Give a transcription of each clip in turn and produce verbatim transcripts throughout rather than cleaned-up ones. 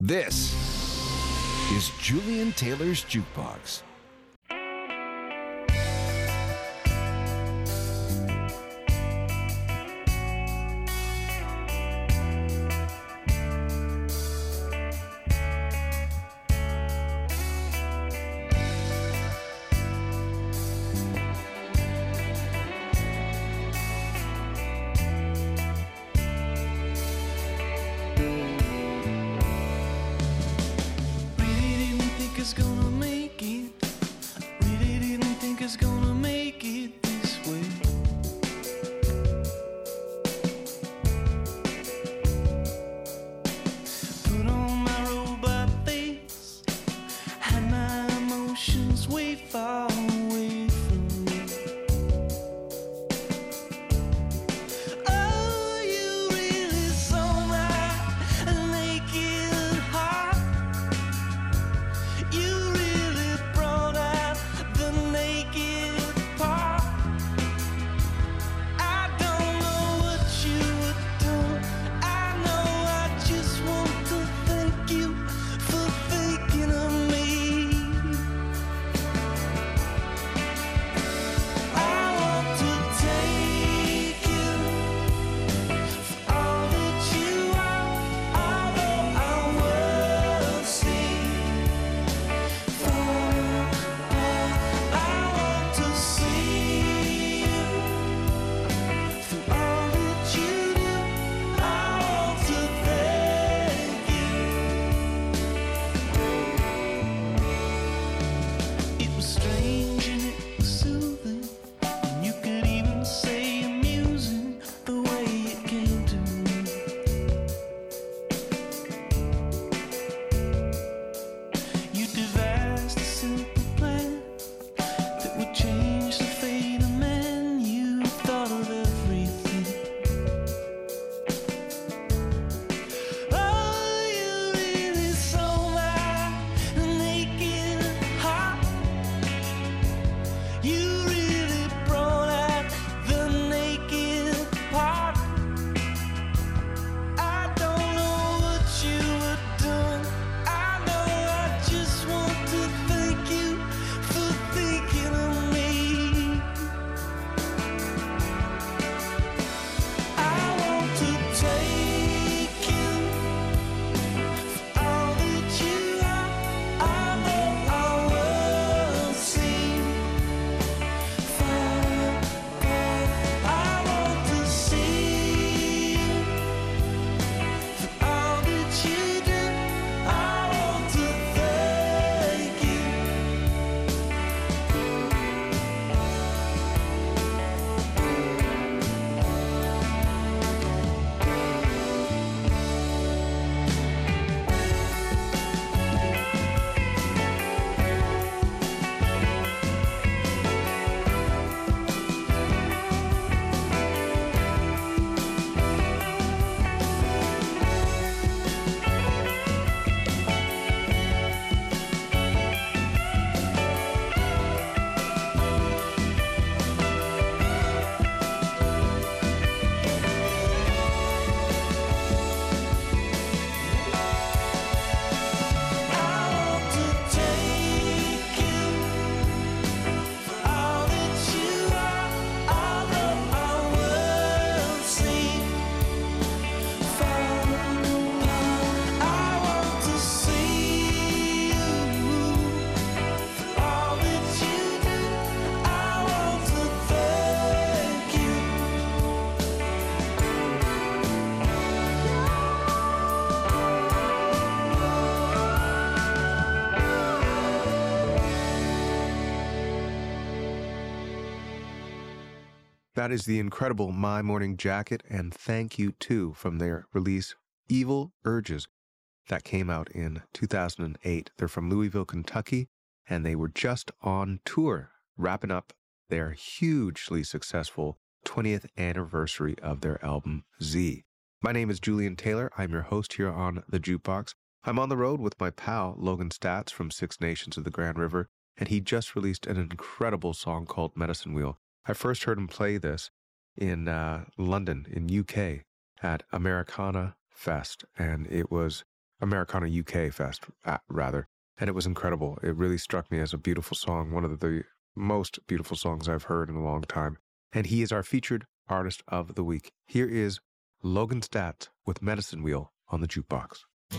This is Julian Taylor's Jukebox. That is the incredible My Morning Jacket and Thank You Too from their release Evil Urges that came out in two thousand eight. They're from Louisville, Kentucky, and they were just on tour, wrapping up their hugely successful twentieth anniversary of their album Z. My name is Julian Taylor. I'm your host here on The Jukebox. I'm on the road with my pal Logan Statz from Six Nations of the Grand River, and he just released an incredible song called Medicine Wheel. I first heard him play this in uh, London, in U K, at Americana Fest, and it was Americana U K Fest, uh, rather. And it was incredible. It really struck me as a beautiful song, one of the most beautiful songs I've heard in a long time. And he is our featured artist of the week. Here is Logan Statt with Medicine Wheel on the jukebox.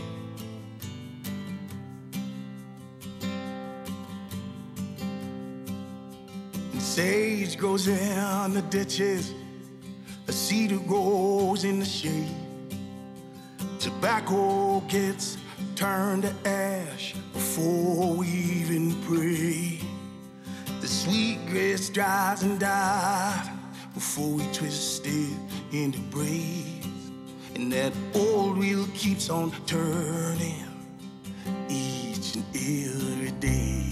Sage grows in the ditches, a cedar grows in the shade. Tobacco gets turned to ash before we even pray. The sweet grass dries and dies before we twist it into braids. And that old wheel keeps on turning each and every day.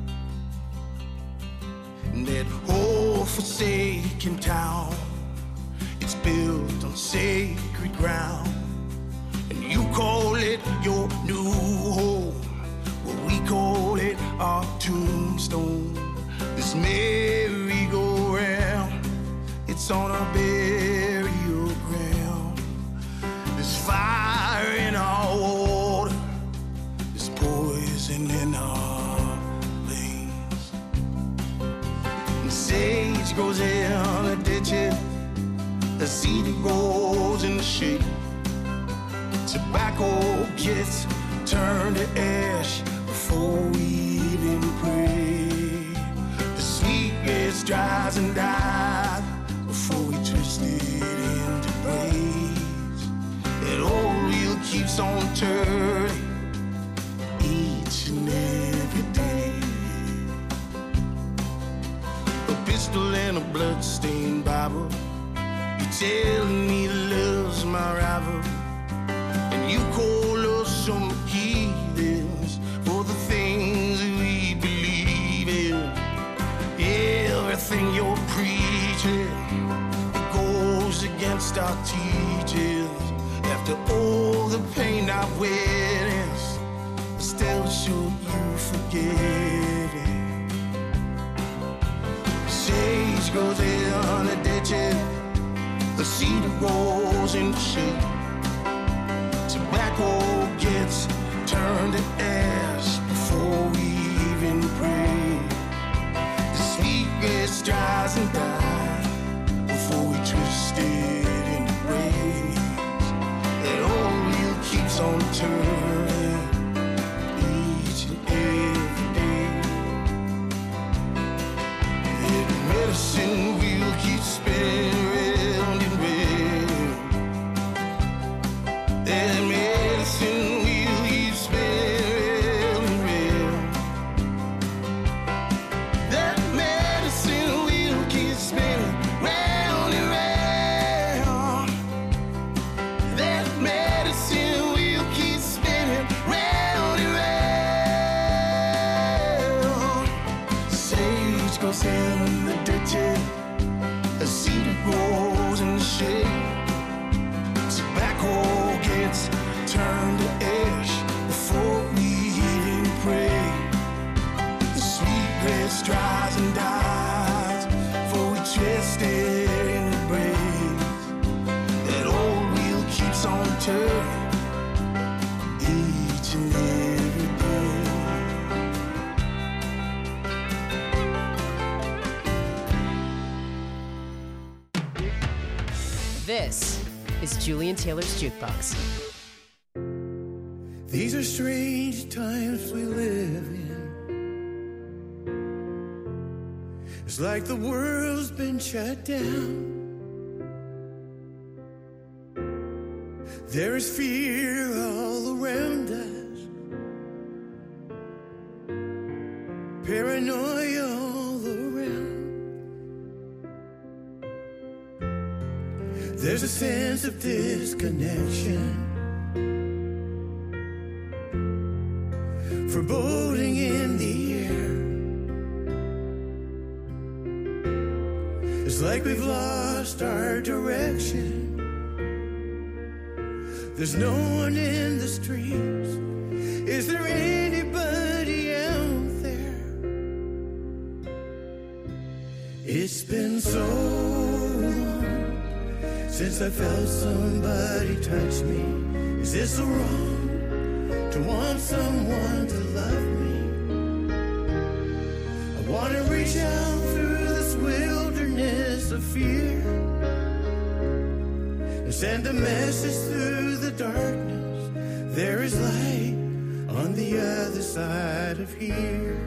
And that old forsaken town, it's built on sacred ground. And you call it your new home, well, we call it our tombstone. This merry-go-round, it's on our burial ground. There's fire in our water, there's poison in our veins. And sage grows in the ditches, the cedar grows in the shade. Tobacco gets turned to ash before we even pray. The sweet grass dries and dies before we twist it into braids. That old wheel keeps on turning each and every day. A pistol and a bloodstained Bible, you're telling me love's my rival. You call us some heathens for the things we believe in. Everything you're preaching, it goes against our teachings. After all the pain I've witnessed, still should you forgive it? Sage grows in the ditches, the cedar grows in the shade. Tobacco gets turned to ash before we even pray. The sweet grass dries and dies before we twist it into braids. That old wheel keeps on turning each and every day. That medicine wheel keeps spinning round and round. That medicine wheel keeps spinning round. That medicine wheel keeps spinning round and round. That medicine wheel keeps spinning round and round. Sage goes in the ditches, a cedar grows in the shade. Tobacco gets turned to ash before we even pray. The sweet grass dries and dies before we twist it in the braids. That old wheel keeps on turning each and every day. This is Julian Taylor's Jukebox. These are strange times we live in. It's like the world's been shut down. There is fear all around us, paranoia all around. There's a sense of disconnection, foreboding in the air. It's like we've lost our direction. There's no one in the streets. Is there anybody out there? It's been so long since I felt somebody touch me. Is this so wrong? to want someone to love me. I want to reach out through this wilderness of fear and send a message through the darkness. There is light on the other side of here.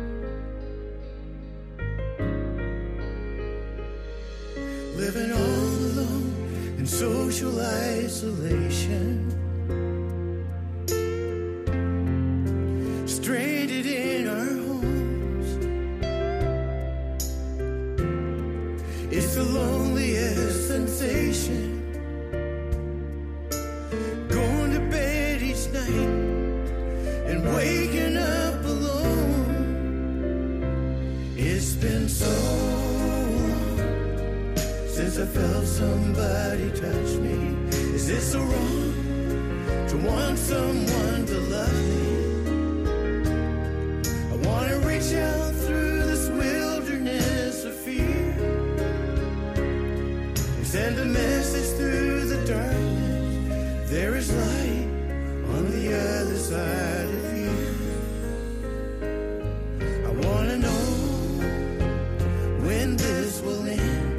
Living all alone in social isolation, stranded in our homes. It's the loneliest sensation. Going to bed each night and waking up alone. It's been so long since I felt somebody touch me. Is it so wrong to want someone to love me? I want to reach out through this wilderness of fear and send a message through the darkness. There is light on the other side of here. I want to know when this will end,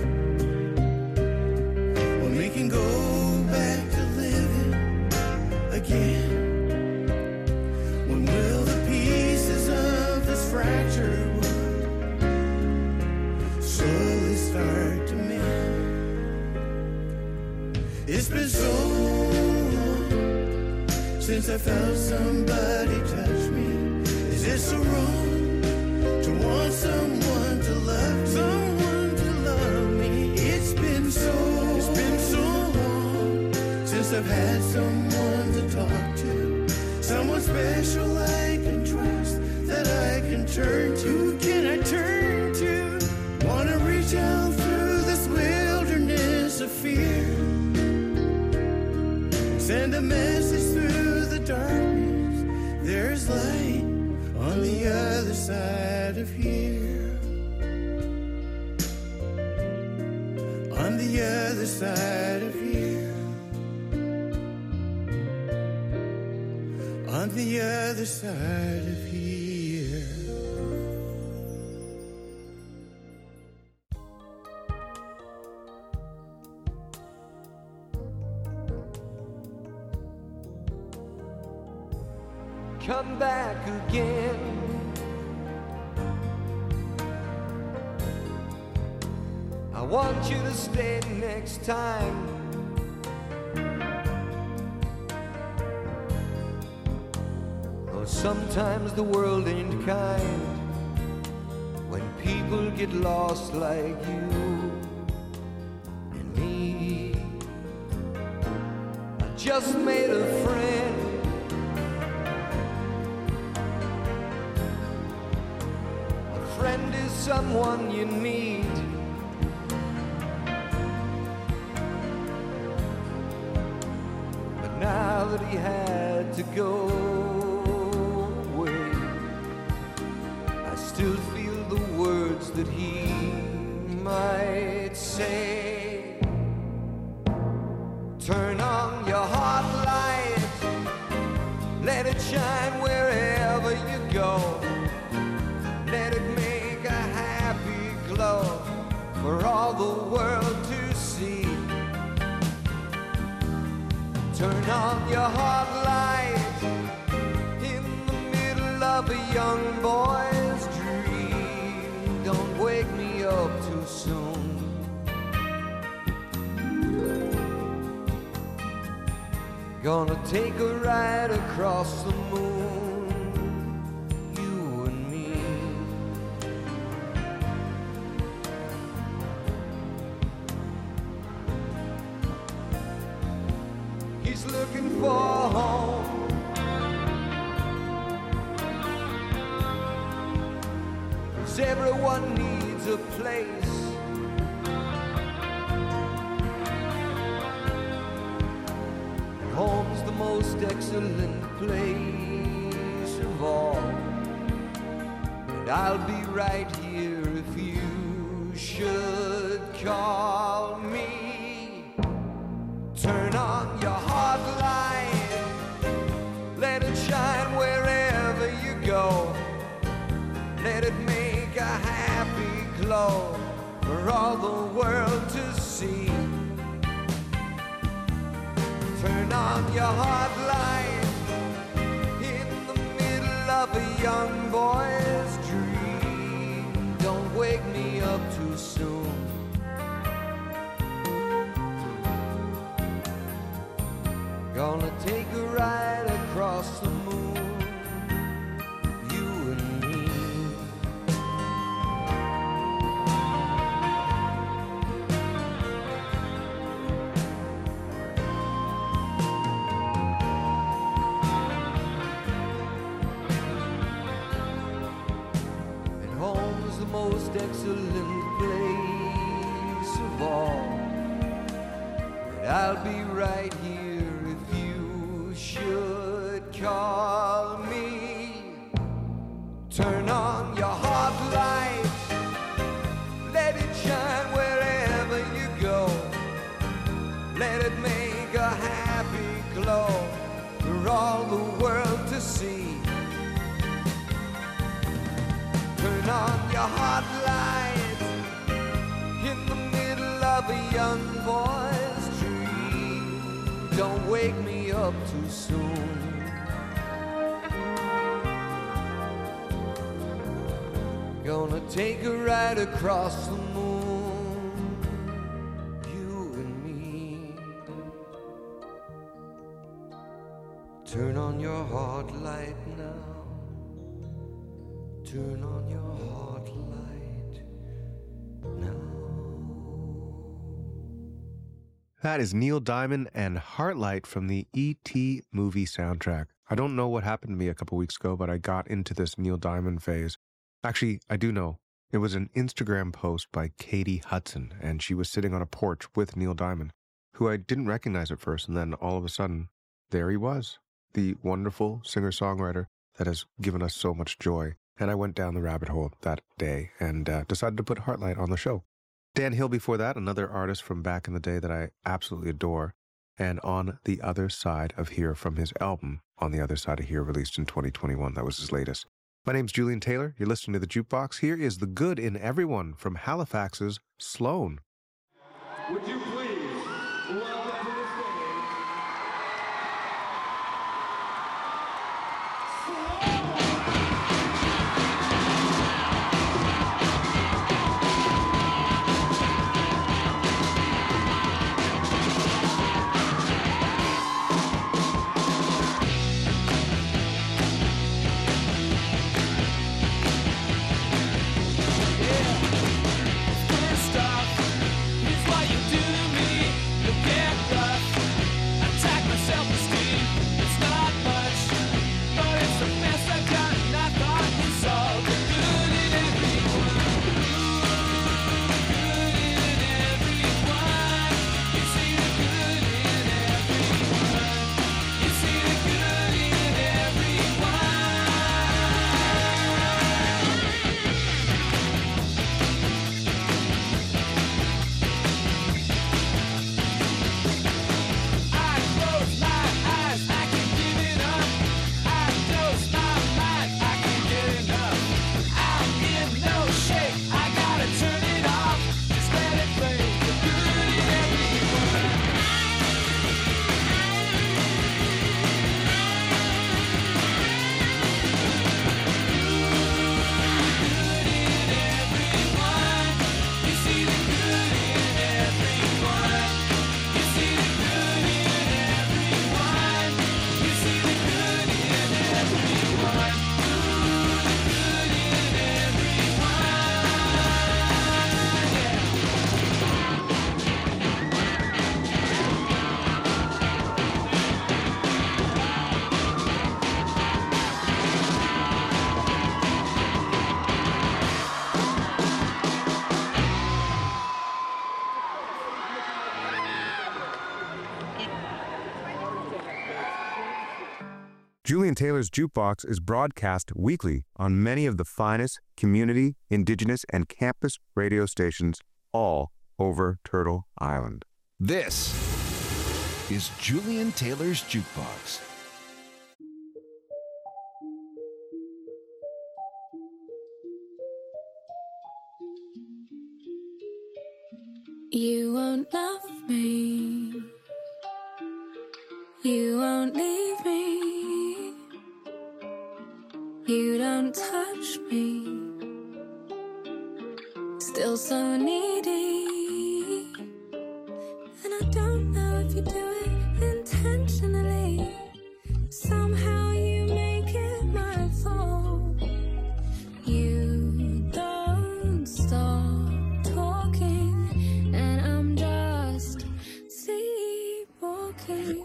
when we can go back to living again. When will the pieces of this fractured world slowly start to mend? It's been so long since I felt somebody touch me. Is it so wrong to want someone to love me? Someone to love me. It's been so, it's been so long since I've had someone to talk to, someone special I can trust, that I can turn to. Who can I turn to? Wanna reach out through this wilderness of fear, send a message through the darkness. There's light on the other side of here. On the other side of here. On the other side of here. Come back again. I want you to stay next time. Though sometimes the world ain't kind, when people get lost like you and me. I just made a friend, friend is someone you need. But now that he had to go away, I still feel the words that he might say. Turn on your heart light, let it shine wherever you go. Let it make a happy glow for all the world to see. Turn on your heart light in the middle of a young boy's dream. Don't wake me up too soon. Gonna take a ride across the moon, you and me. He's looking for home, 'cause everyone needs a place. And home's the most excellent place of all. And I'll be right here if you should call me. Turn on your heart light, let it shine glow for all the world to see. Turn on your hot light in the middle of a young boy's dream. Don't wake me up too soon. Gonna take a ride across the moon, you and me. And home's the most excellent place of all. But I'll be right here should call me. Turn on your hot light, let it shine wherever you go. Let it make a happy glow for all the world to see. Turn on your hot light in the middle of a young boy's dream. Don't wake me up too soon. Gonna take a ride across the moon, you and me. Turn on your hot light now. Turn on your hot light now. That is Neil Diamond and Heartlight from the E T movie soundtrack. I don't know what happened to me a couple weeks ago, but I got into this Neil Diamond phase. Actually, I do know. It was an Instagram post by Katie Hudson, and she was sitting on a porch with Neil Diamond, who I didn't recognize at first, and then all of a sudden, there he was, the wonderful singer-songwriter that has given us so much joy. And I went down the rabbit hole that day and uh, decided to put Heartlight on the show. Dan Hill before that, another artist from back in the day that I absolutely adore, and On the Other Side of Here from his album On the Other Side of Here, released in twenty twenty-one. That was his latest. My name's Julian Taylor. You're listening to The Jukebox. Here is The Good in Everyone from Halifax's Sloan. Would you please welcome to the stage Sloan! Julian Taylor's Jukebox is broadcast weekly on many of the finest community, indigenous, and campus radio stations all over Turtle Island. This is Julian Taylor's Jukebox. You won't love me. You won't leave me. You don't touch me. Still so needy. And I don't know if you do it intentionally. Somehow you make it my fault. You don't stop talking, and I'm just sleepwalking.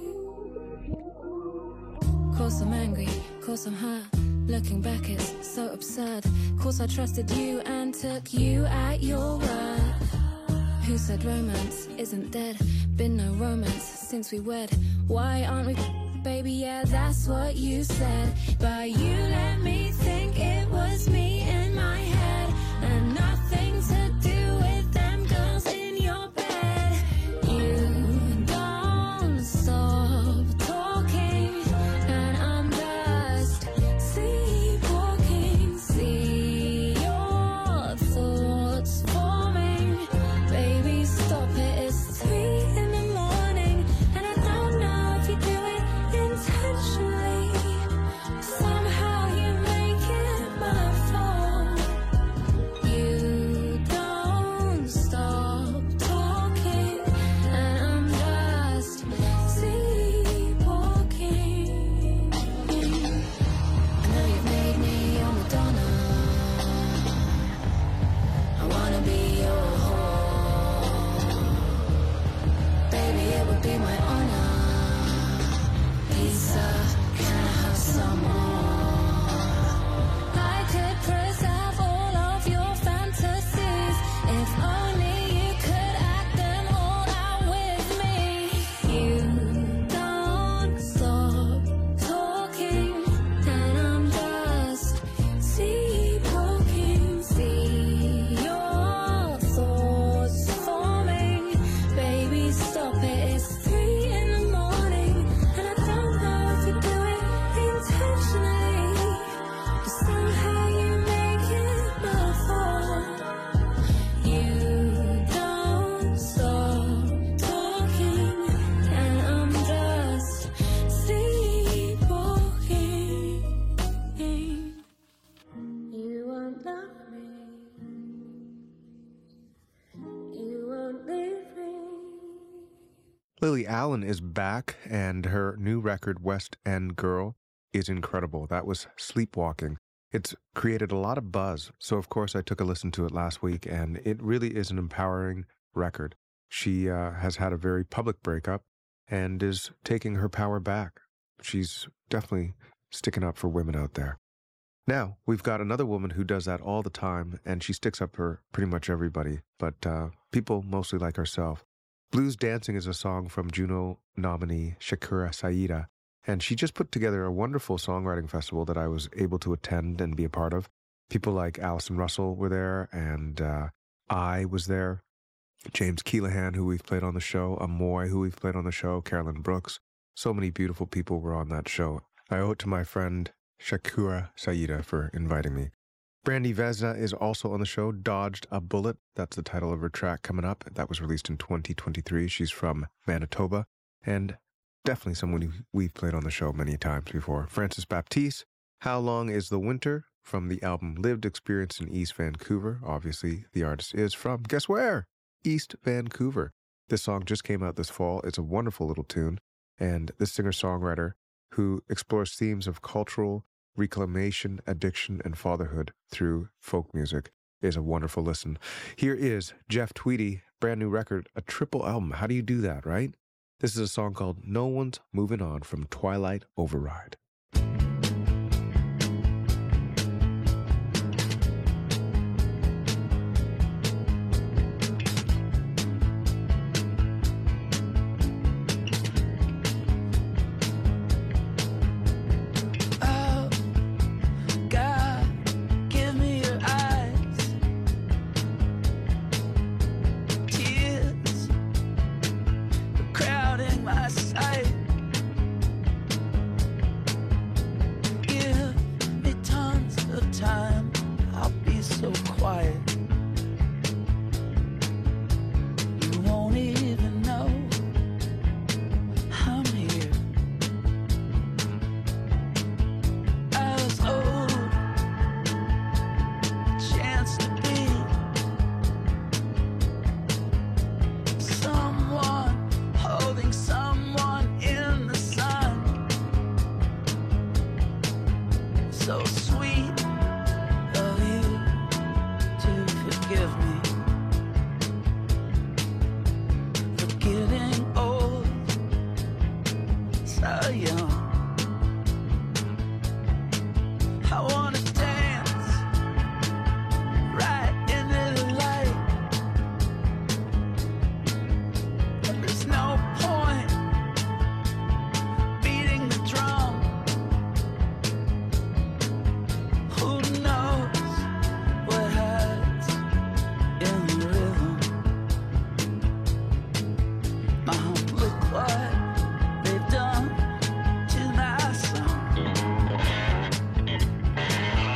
Course I'm angry, course I'm hurt. Looking back it's so absurd. Course I trusted you and took you at your word. Who said romance isn't dead? Been no romance since we wed. Why aren't we, baby? Yeah, that's what you said. But you let me think it was me in my head, and nothing to do with them girls in your bed. You don't stop talking, and I'm just sleepwalking. See your thoughts forming. Baby, stop it, it's three in the morning, and I don't know if you do it intentionally. Somehow you make it my fault. You don't stop talking, and I'm just sleepwalking. I know you've made me your Madonna. I wanna be your whore. Baby, it would be my honor. Lisa, can I have some more? I could preserve all of your fantasies if only you could act them all out with me. You don't stop talking, and I'm just sleepwalking. See your thoughts forming. Baby, stop it, it's three in the morning, and I don't know if you do it intentionally. But somehow you make it my fault. You don't stop talking, and I'm just sleepwalking. You won't love me. You won't leave me. Lily Allen is back, and her new record, West End Girl, is incredible. That was Sleepwalking. It's created a lot of buzz, so of course I took a listen to it last week, and it really is an empowering record. She uh, has had a very public breakup and is taking her power back. She's definitely sticking up for women out there. Now, we've got another woman who does that all the time, and she sticks up for pretty much everybody, but uh, people mostly like herself. Blues Dancing is a song from Juno nominee Shakura Saida, and she just put together a wonderful songwriting festival that I was able to attend and be a part of. People like Alison Russell were there, and uh, I was there. James Keelahan, who we've played on the show, Amoy, who we've played on the show, Carolyn Brooks. So many beautiful people were on that show. I owe it to my friend Shakura Saida for inviting me. Brandy Vesna is also on the show. Dodged a Bullet, that's the title of her track coming up. That was released in twenty twenty-three. She's from Manitoba, and definitely someone who we've played on the show many times before. Francis Baptiste, How Long is the Winter, from the album Lived Experience in East Vancouver. Obviously, the artist is from, guess where? East Vancouver. This song just came out this fall. It's a wonderful little tune, and this singer-songwriter who explores themes of cultural reclamation, addiction, and fatherhood through folk music is a wonderful listen. Here is Jeff Tweedy, brand new record, a triple album. How do you do that, right? This is a song called No One's Moving On from Twilight Override. Crowding my sight. so sweet of you to forgive me for getting old, so young. I wanna dance right into the light, but there's no point beating the drum. Who knows what hides in the rhythm? Mom, look what they've done to my son.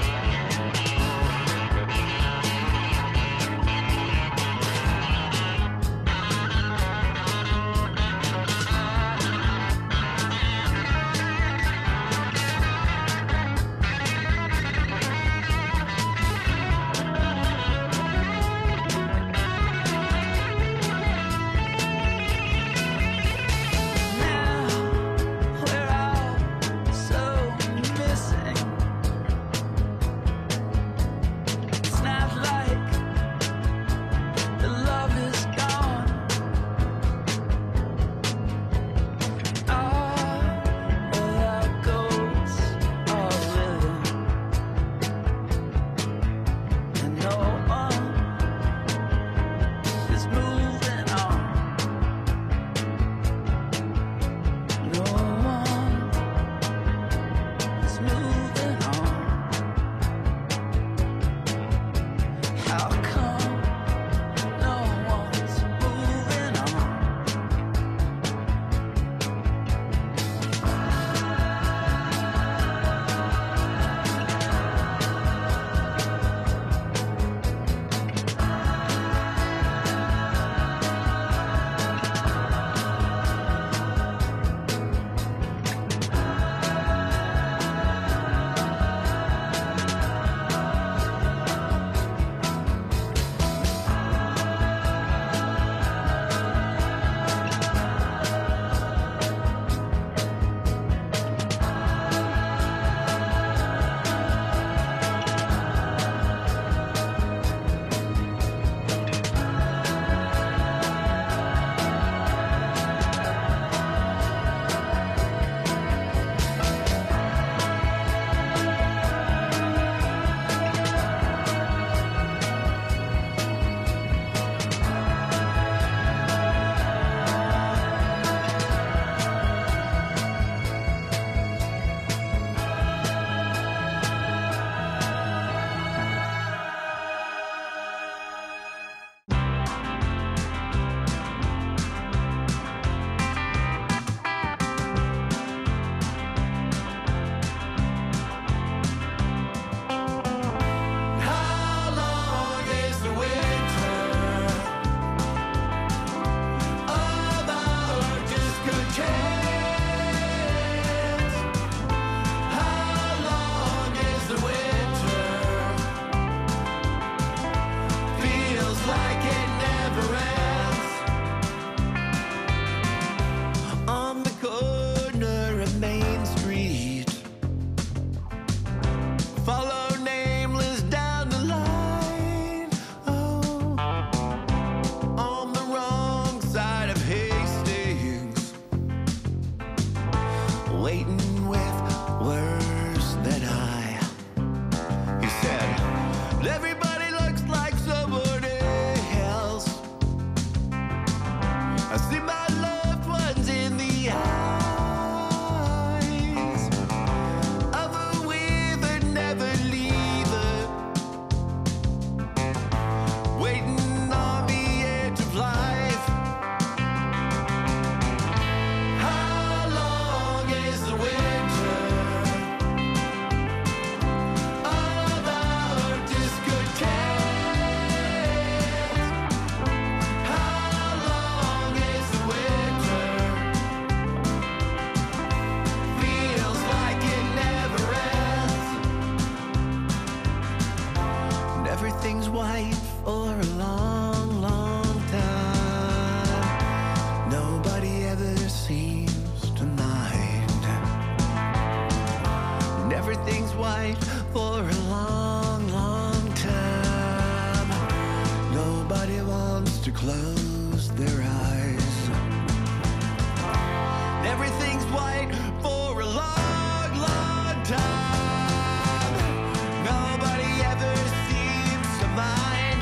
white for a long, long time. Nobody wants to close their eyes. Everything's white for a long, long time. Nobody ever seems to mind.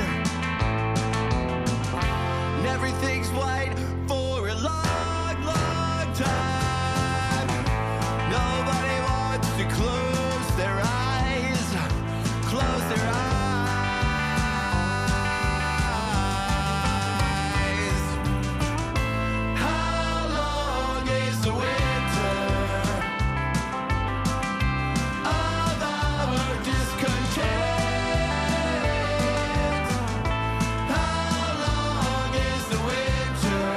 And everything's white for a long, long time. Nobody wants to close their eyes. Close their eyes. How long is the winter of our discontent? How long is the winter?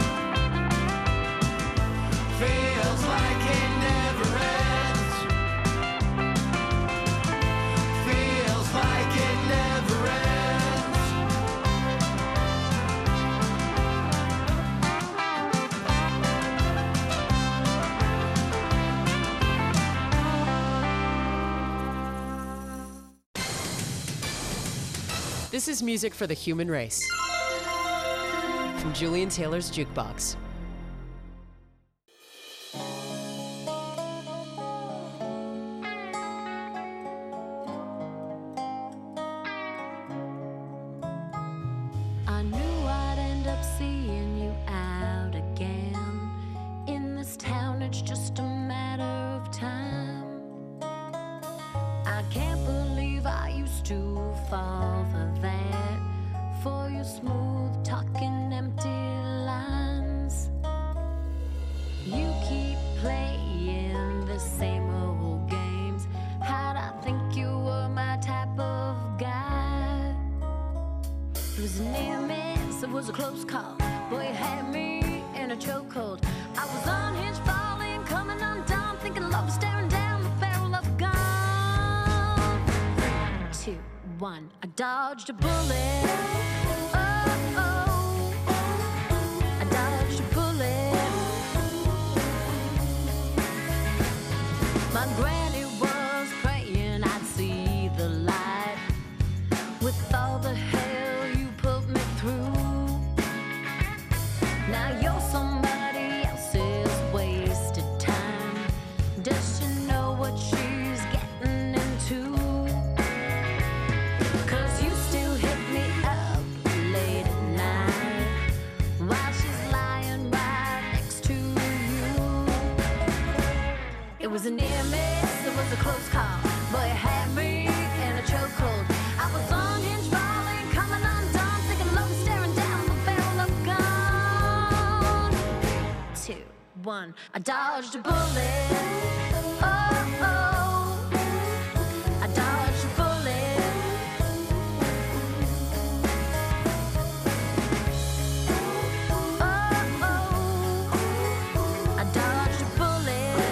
Feels like it never ends. Feels like it never ends. This is music for the human race. From Julian Taylor's Jukebox. I knew I'd end up seeing you out again. In this town, it's just a matter of time. I can't believe I used to fall for that. For your smooth talking, empty lines. You keep playing the same old games. How'd I think you were my type of guy? It was a near miss, it was a close call. Boy, you had me in a chokehold. I was unhinged, falling, coming undone, thinking love was staring down the barrel of a gun. Two, one, I dodged a bullet. Oh, oh, I dodged a bullet. My granny was praying I'd see the light. With all the hell you put me through, now you're somebody else's wasted time. Does she know what she's getting into? 'Cause you still hit me up late at night while she's lying right next to you. It was a near miss, it was a close call. Boy, you had me in a chokehold. I was unhinged, falling, coming undone, thinking love was staring down the barrel of a gun. Two, one, I dodged a bullet. Oh, oh, I dodged a bullet. Oh, oh, I dodged a bullet.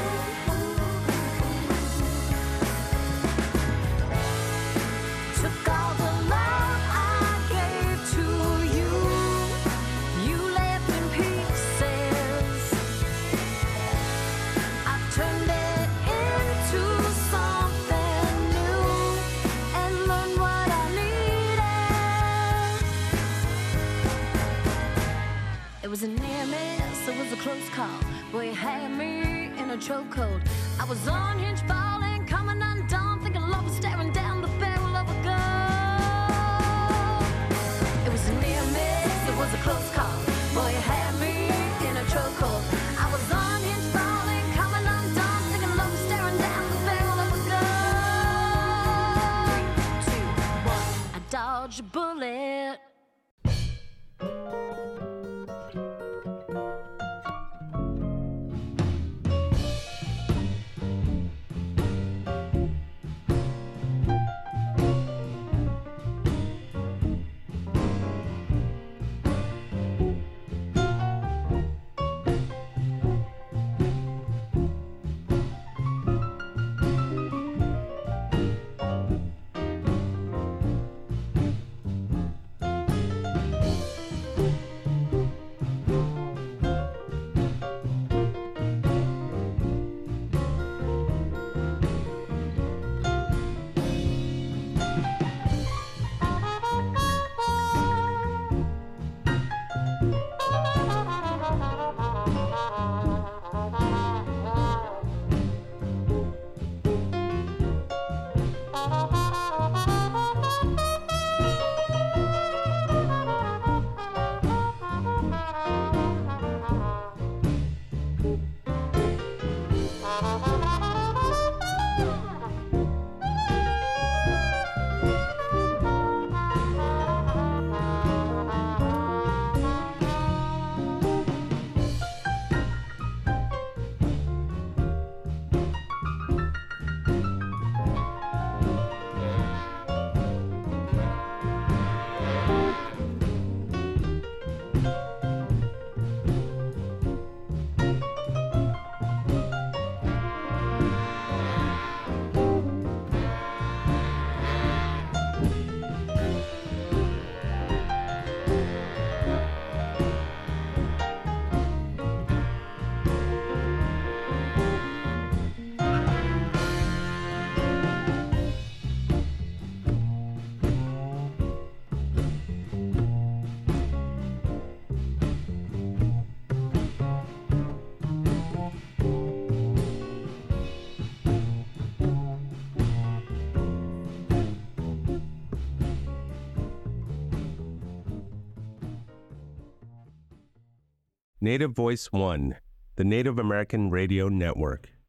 Took all the love I gave to you. You left in pieces. I've turned it into something new and learned what I needed. It was a near miss, it was a close call. Boy, you had me in a chokehold. I was unhinged, falling, coming undone, thinking love was staring down the barrel of a gun. It was a near miss, it was a close call. Boy, you had me in a chokehold. I was unhinged, falling, coming undone, thinking love was staring down the barrel of a gun. Two, one, I dodged a bullet. Native Voice One, the Native American Radio Network.